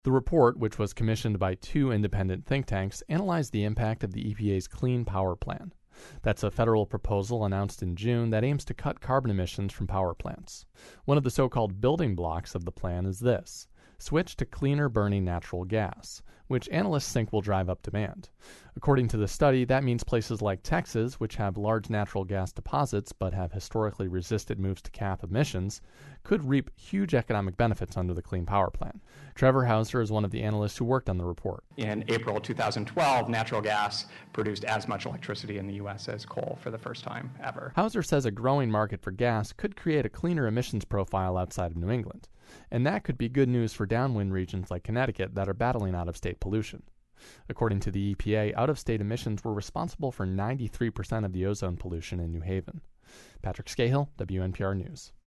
The report, which was commissioned by two independent think tanks, analyzed the impact of the EPA's Clean Power Plan. That's a federal proposal announced in June that aims to cut carbon emissions from power plants. One of the so-called building blocks of the plan is this: switch to cleaner burning natural gas, which analysts think will drive up demand. According to the study, that means places like Texas, which have large natural gas deposits but have historically resisted moves to cap emissions, could reap huge economic benefits under the Clean Power Plan. Trevor Hauser is one of the analysts who worked on the report. In April 2012, natural gas produced as much electricity in the U.S. as coal for the first time ever. Hauser says a growing market for gas could create a cleaner emissions profile outside of New England, and that could be good news for downwind regions like Connecticut that are battling out-of-state pollution. According to the EPA, out-of-state emissions were responsible for 93% of the ozone pollution in New Haven. Patrick Scahill, WNPR News.